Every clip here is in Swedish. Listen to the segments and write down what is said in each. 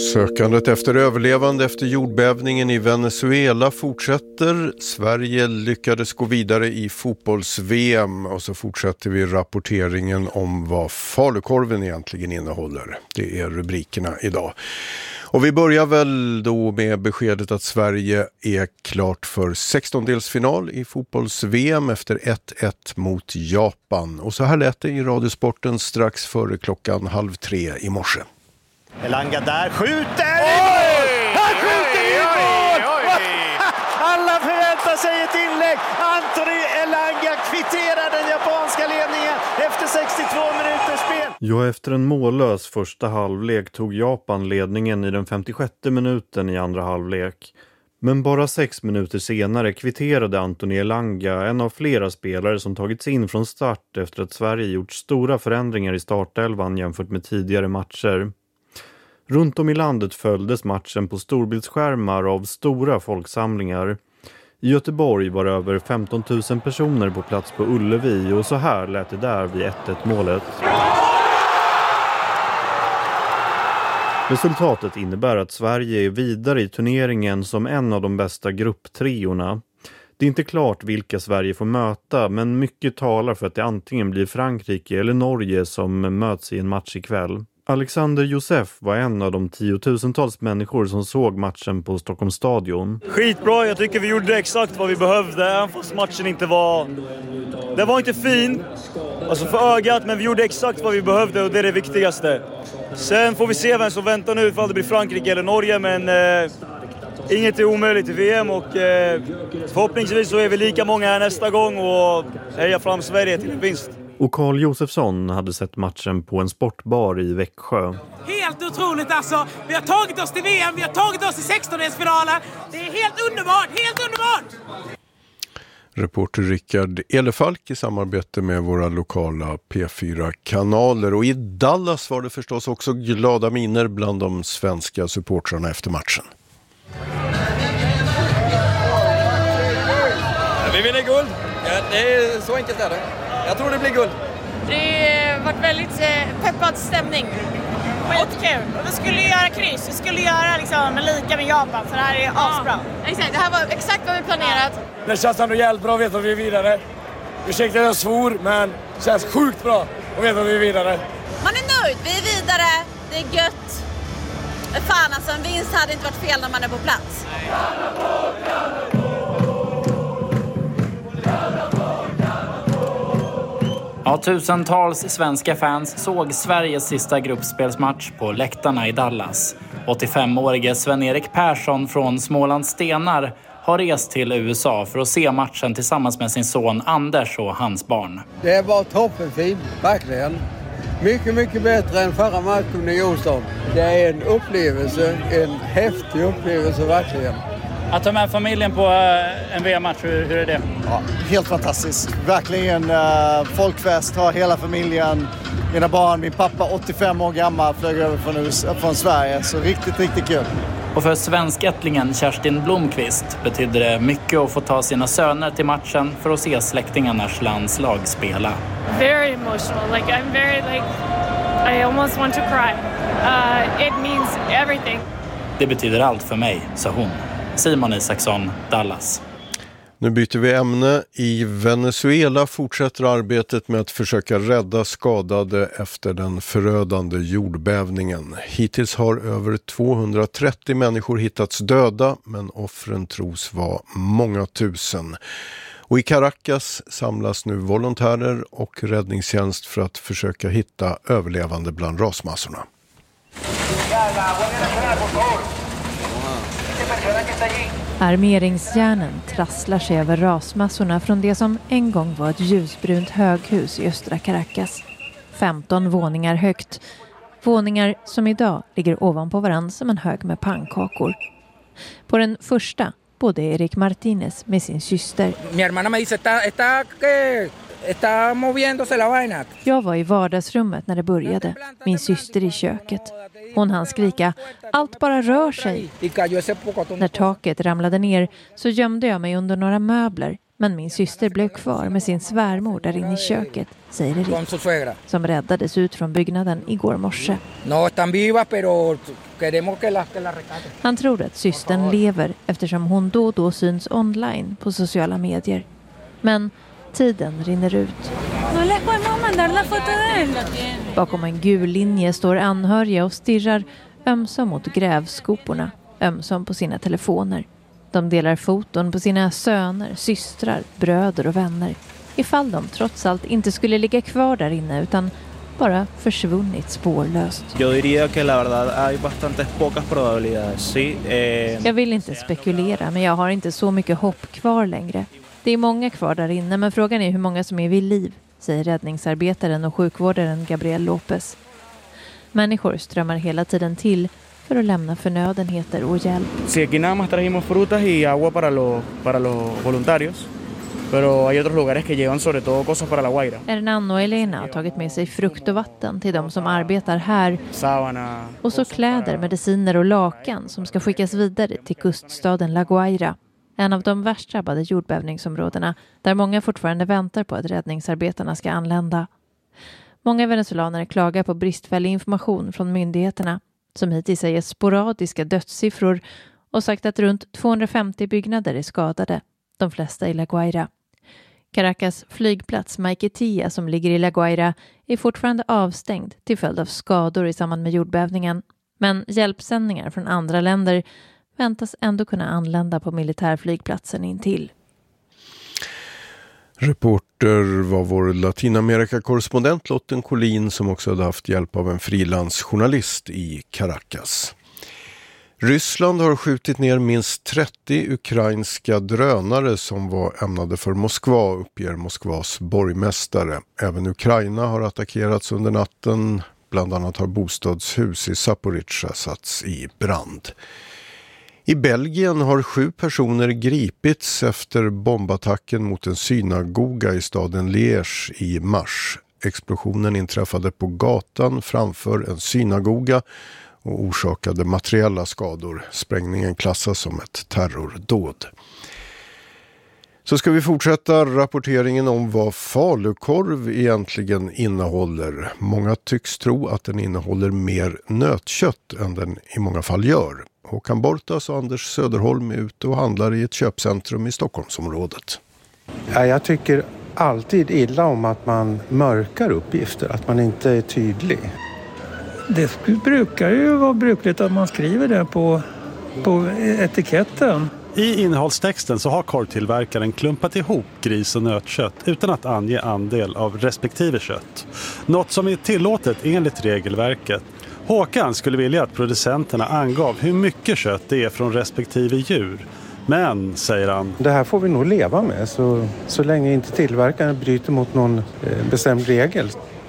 Sökandet efter överlevande efter jordbävningen i Venezuela fortsätter. Sverige lyckades gå vidare i fotbolls-VM och så fortsätter vi rapporteringen om vad falukorven egentligen innehåller. Det är rubrikerna idag. Och vi börjar väl då med beskedet att Sverige är klart för 16-delsfinal i fotbolls-VM efter 1-1 mot Japan. Och så här lät det i Radiosporten strax före 2:30 i morse. Elanga där skjuter! Oj! Han skjuter i mål! Alla förväntar sig ett inlägg. Anthony Elanga kvitterar den japanska ledningen efter 62 minuters spel. Ja, efter en mållös första halvlek tog Japan ledningen i den 56:e minuten i andra halvlek. Men bara 6 minuter senare kvitterade Anthony Elanga, en av flera spelare som tagits in från start efter att Sverige gjort stora förändringar i startelvan jämfört med tidigare matcher. Runt om i landet följdes matchen på storbildsskärmar av stora folksamlingar. I Göteborg var över 15 000 personer på plats på Ullevi och så här lät det där vid 1-1-målet. Resultatet innebär att Sverige är vidare i turneringen som en av de bästa grupptriorna. Det är inte klart vilka Sverige får möta, men mycket talar för att det antingen blir Frankrike eller Norge som möts i en match ikväll. Alexander Josef var en av de 10 000-tals människor som såg matchen på Stockholms stadion. Skitbra, jag tycker vi gjorde exakt vad vi behövde, även fast matchen inte var... Den var inte fin, alltså för ögat, men vi gjorde exakt vad vi behövde och det är det viktigaste. Sen får vi se vem som väntar nu, ifall det blir Frankrike eller Norge, men inget är omöjligt i VM och förhoppningsvis så är vi lika många här nästa gång och hejar fram Sverige till en vinst. Och Carl Josefsson hade sett matchen på en sportbar i Växjö. Helt otroligt alltså. Vi har tagit oss till VM, vi har tagit oss till 16-delsfinalen. Det är helt underbart, helt underbart! Reporter Rickard Elefalk i samarbete med våra lokala P4-kanaler. Och i Dallas var det förstås också glada miner bland de svenska supportrarna efter matchen. Vi vinner guld. Ja, det är så enkelt är det. Jag tror det blir guld. Det har varit väldigt peppad stämning. Skitkul. Vi skulle göra kryss. Vi skulle göra liksom lika med Japan, för det här är asbra. Exakt, det här var exakt vad vi planerat. Det känns ändå jävligt bra att veta att vi är vidare. Ursäkta att jag svor, men det känns sjukt bra att veta att vi är vidare. Man är nöjd, vi är vidare. Det är gött. Fan alltså, en vinst hade inte varit fel när man är på plats. Ja, tusentals svenska fans såg Sveriges sista gruppspelsmatch på läktarna i Dallas. 85-årige Sven-Erik Persson från Smålands Stenar har rest till USA för att se matchen tillsammans med sin son Anders och hans barn. Det var toppenfint, verkligen. Mycket, mycket bättre än förra matchen i Houston. Det är en upplevelse, en häftig upplevelse verkligen. Att ta med familjen på en VM-match, hur är det? Ja, helt fantastiskt. Verkligen folkfest, har hela familjen, mina barn, min pappa 85 år gammal flög över från Sverige. Så riktigt, riktigt kul. Och för svenskättlingen Kerstin Blomqvist betyder det mycket att få ta sina söner till matchen för att se släktingarnas landslag spela. Very emotional. I'm very I almost want to cry. It means everything. Det betyder allt för mig, sa hon. Simon Isaksson, Dallas. Nu byter vi ämne. I Venezuela fortsätter arbetet med att försöka rädda skadade efter den förödande jordbävningen. Hittills har över 230 människor hittats döda, men offren tros vara många tusen. Och i Caracas samlas nu volontärer och räddningstjänst för att försöka hitta överlevande bland rasmassorna. Armeringsjärnen trasslar sig över rasmassorna från det som en gång var ett ljusbrunt höghus i östra Caracas. 15 våningar högt. Våningar som idag ligger ovanpå varann som en hög med pannkakor. På den första bodde Erik Martínez med sin syster. Jag var i vardagsrummet när det började. Min syster i köket. Hon hann skrika, allt bara rör sig. När taket ramlade ner så gömde jag mig under några möbler. Men min syster blev kvar med sin svärmor där inne i köket, säger Erik, som räddades ut från byggnaden igår morse. Han tror att systern lever eftersom hon då och då syns online på sociala medier. Men tiden rinner ut. Bakom en gul linje står anhöriga och stirrar ömsom mot grävskoporna, ömsom på sina telefoner. De delar foton på sina söner, systrar, bröder och vänner. Ifall de trots allt inte skulle ligga kvar där inne utan bara försvunnit spårlöst. Jag vill inte spekulera, men jag har inte så mycket hopp kvar längre. Det är många kvar där inne, men frågan är hur många som är vid liv, säger räddningsarbetaren och sjukvårdaren Gabriel Lopez. Människor strömmar hela tiden till för att lämna förnödenheter och hjälp. Hernando och Elena har tagit med sig frukt och vatten till de som arbetar här. Och så kläder, mediciner och lakan som ska skickas vidare till kuststaden La Guaira. En av de värst drabbade jordbävningsområdena där många fortfarande väntar på att räddningsarbetarna ska anlända. Många venezuelaner klagar på bristfällig information från myndigheterna som hittills säger sporadiska dödssiffror och sagt att runt 250 byggnader är skadade, de flesta i La Guaira. Caracas flygplats Maiquetía som ligger i La Guaira är fortfarande avstängd till följd av skador i samband med jordbävningen. Men hjälpsändningar från andra länder väntas ändå kunna anlända på militärflygplatsen intill. Reporter var vår Latinamerika-korrespondent Lotten Collin som också hade haft hjälp av en frilansjournalist i Caracas. Ryssland har skjutit ner minst 30 ukrainska drönare som var ämnade för Moskva, uppger Moskvas borgmästare. Även Ukraina har attackerats under natten. Bland annat har bostadshus i Zaporizjzja satts i brand. I Belgien har 7 personer gripits efter bombattacken mot en synagoga i staden Liège i mars. Explosionen inträffade på gatan framför en synagoga och orsakade materiella skador. Sprängningen klassas som ett terrordåd. Så ska vi fortsätta rapporteringen om vad falukorv egentligen innehåller. Många tycks tro att den innehåller mer nötkött än den i många fall gör. Håkan Bortas och Anders Söderholm är ute och handlar i ett köpcentrum i Stockholmsområdet. Ja, jag tycker alltid illa om att man mörkar uppgifter, att man inte är tydlig. Det brukar ju vara brukligt att man skriver det på etiketten. I innehållstexten så har korvtillverkaren klumpat ihop gris- och nötkött utan att ange andel av respektive kött. Något som är tillåtet enligt regelverket. Håkan skulle vilja att producenterna angav hur mycket kött det är från respektive djur. Men, säger han, det här får vi nog leva med så länge inte tillverkaren bryter mot någon bestämd regel.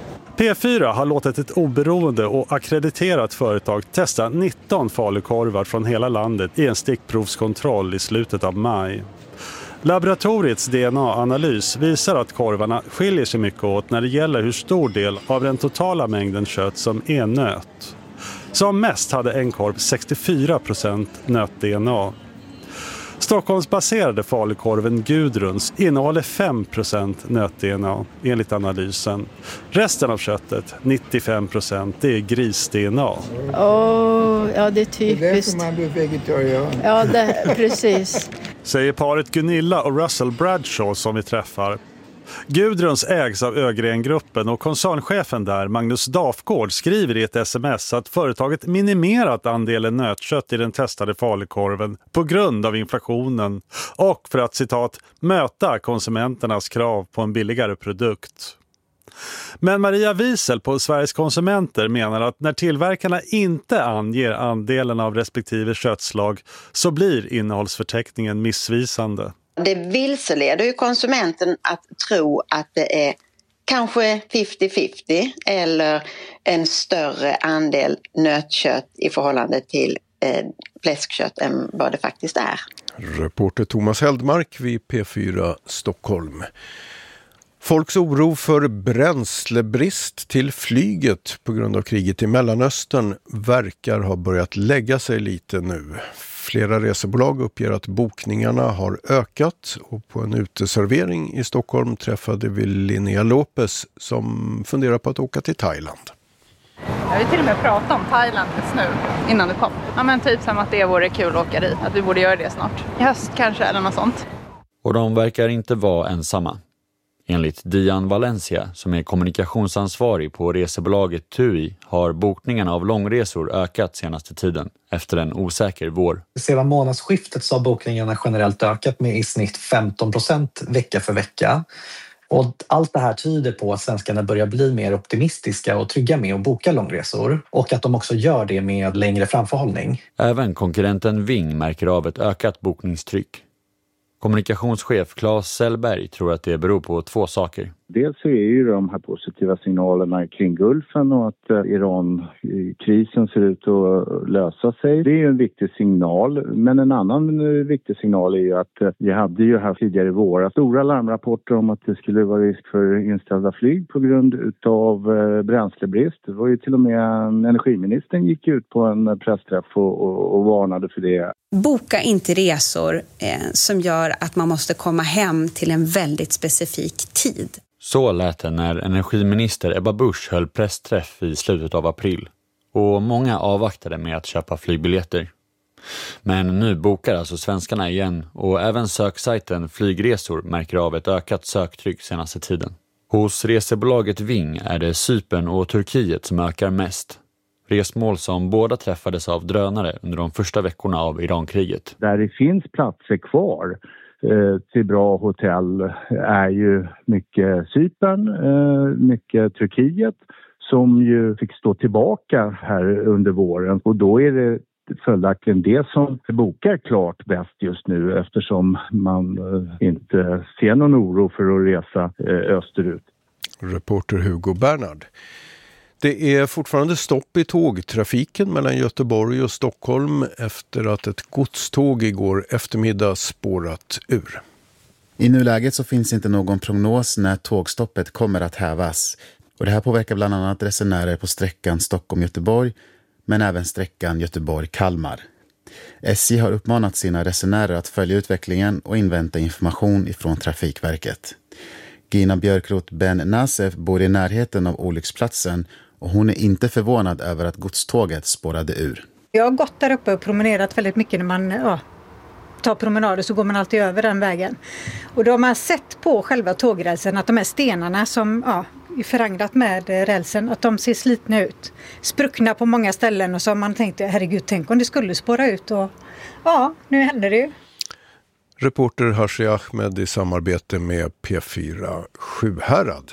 P4 har låtit ett oberoende och akkrediterat företag testa 19 falukorvar från hela landet i en stickprovskontroll i slutet av maj. Laboratoriets DNA-analys visar att korvarna skiljer sig mycket åt när det gäller hur stor del av den totala mängden kött som är nöt. Som mest hade en korv 64% nöt-DNA. Stockholmsbaserade falukorven Gudruns innehåller 5% nöt-DNA enligt analysen. Resten av köttet, 95%, det är gris-DNA. Ja, det är typiskt. Det är därför man blir vegetarian. Ja, precis. Säger paret Gunilla och Russell Bradshaw som vi träffar. Gudruns ägs av Ögren-gruppen och koncernchefen där, Magnus Dafgård, skriver i ett sms att företaget minimerat andelen nötkött i den testade falukorven på grund av inflationen och för att, citat, möta konsumenternas krav på en billigare produkt. Men Maria Wiesel på Sveriges konsumenter menar att när tillverkarna inte anger andelen av respektive köttslag så blir innehållsförteckningen missvisande. Det vilseleder ju konsumenten att tro att det är kanske 50-50 eller en större andel nötkött i förhållande till fläskkött än vad det faktiskt är. Reporter Thomas Heldmark vid P4 Stockholm. Folks oro för bränslebrist till flyget på grund av kriget i Mellanöstern verkar ha börjat lägga sig lite nu. Flera resebolag uppger att bokningarna har ökat och på en uteservering i Stockholm träffade vi Linnea Lopez som funderar på att åka till Thailand. Jag vill till och med prata om Thailand just nu innan du kom. Ja, men typ som att det vore kul att åka dit, att vi borde göra det snart. I höst kanske eller något sånt. Och de verkar inte vara ensamma. Enligt Dian Valencia, som är kommunikationsansvarig på resebolaget TUI, har bokningarna av långresor ökat senaste tiden efter en osäker vår. Sedan månadsskiftet så har bokningarna generellt ökat med i snitt 15% vecka för vecka. Och allt det här tyder på att svenskarna börjar bli mer optimistiska och trygga med att boka långresor. Och att de också gör det med längre framförhållning. Även konkurrenten Ving märker av ett ökat bokningstryck. Kommunikationschef Claes Sellberg tror att det beror på två saker. Dels så är ju de här positiva signalerna kring Gulfen och att Iran-krisen ser ut att lösa sig. Det är ju en viktig signal, men en annan viktig signal är ju att vi hade ju här tidigare i våra stora larmrapporter om att det skulle vara risk för inställda flyg på grund av bränslebrist. Det var ju till och med energiministern gick ut på en pressträff och varnade för det. Boka inte resor som gör att man måste komma hem till en väldigt specifik tid. Så lät det när energiminister Ebba Busch höll pressträff i slutet av april. Och många avvaktade med att köpa flygbiljetter. Men nu bokar alltså svenskarna igen och även söksajten Flygresor märker av ett ökat söktryck senaste tiden. Hos resebolaget Ving är det Cypern och Turkiet som ökar mest. Resmål som båda träffades av drönare under de första veckorna av Irankriget. Där det finns platser kvar till bra hotell är ju mycket Cypern, mycket Turkiet som ju fick stå tillbaka här under våren. Och då är det följaktligen det som bokar klart bäst just nu eftersom man inte ser någon oro för att resa österut. Reporter Hugo Bernhard. Det är fortfarande stopp i tågtrafiken mellan Göteborg och Stockholm efter att ett godståg igår eftermiddag spårat ur. I nuläget så finns inte någon prognos när tågstoppet kommer att hävas. Och det här påverkar bland annat resenärer på sträckan Stockholm-Göteborg men även sträckan Göteborg-Kalmar. SJ har uppmanat sina resenärer att följa utvecklingen och invänta information ifrån Trafikverket. Gina Björkroth Ben Nasef bor i närheten av olycksplatsen och hon är inte förvånad över att godståget spårade ur. Jag har gått där uppe och promenerat väldigt mycket när man tar promenader så går man alltid över den vägen. Och då har man sett på själva tågrälsen att de här stenarna som är föranglat med rälsen att de ser slitna ut. Spruckna på många ställen och så har man tänkt herregud tänk om det skulle spåra ut och nu händer det ju. Reporter Hashi Ahmed i samarbete med P4 Sjuhärad.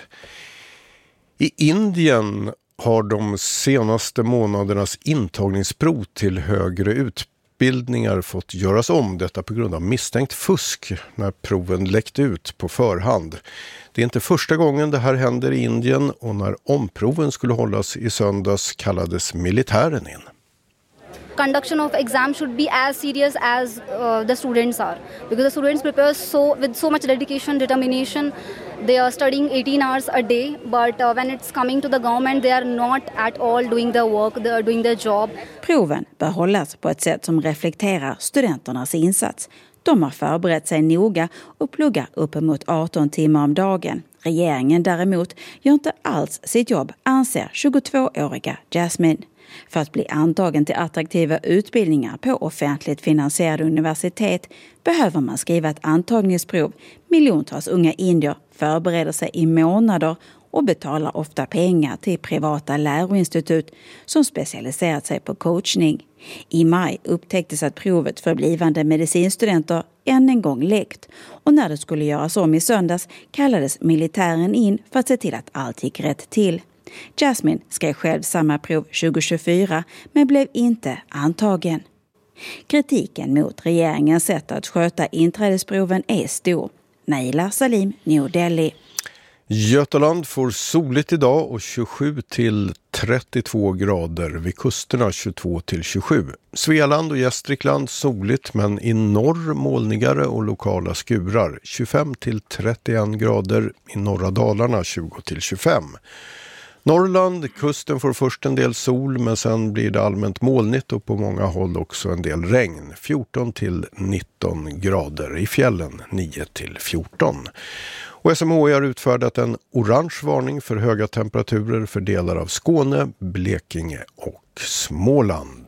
I Indien har de senaste månadernas intagningsprov till högre utbildningar fått göras om. Detta på grund av misstänkt fusk när proven läckte ut på förhand. Det är inte första gången det här händer i Indien och när omproven skulle hållas i söndags kallades militären in. Conduction of exam should be as serious as the students are because the students prepare with so much dedication, determination. They are studying 18 hours a day, but when it's coming to the government they are not at all doing their work, they are doing their job. Proven bör hållas på ett sätt som reflekterar studenternas insats. De har förberett sig noga och pluggar uppemot 18 timmar om dagen. Regeringen däremot gör inte alls sitt jobb, anser 22-åriga Jasmine. För att bli antagen till attraktiva utbildningar på offentligt finansierade universitet behöver man skriva ett antagningsprov. Miljontals unga indier förbereder sig i månader och betalar ofta pengar till privata läroinstitut som specialiserat sig på coachning. I maj upptäcktes att provet för blivande medicinstudenter än en gång läckt och när det skulle göras om i söndags kallades militären in för att se till att allt gick rätt till. Jasmine skrev själv samma prov 2024 men blev inte antagen. Kritiken mot regeringens sätt att sköta inträdesproven är stor. Naila Salim, New Delhi. Götaland får soligt idag och 27 till 32 grader, vid kusterna 22 till 27. Svealand och Gästrikland soligt men i norr molnigare och lokala skurar, 25 till 31 grader, i norra Dalarna 20 till 25. Norrland, kusten får först en del sol men sen blir det allmänt molnigt och på många håll också en del regn. 14 till 19 grader, i fjällen 9 till 14. Och SMHI har utfärdat en orange varning för höga temperaturer för delar av Skåne, Blekinge och Småland.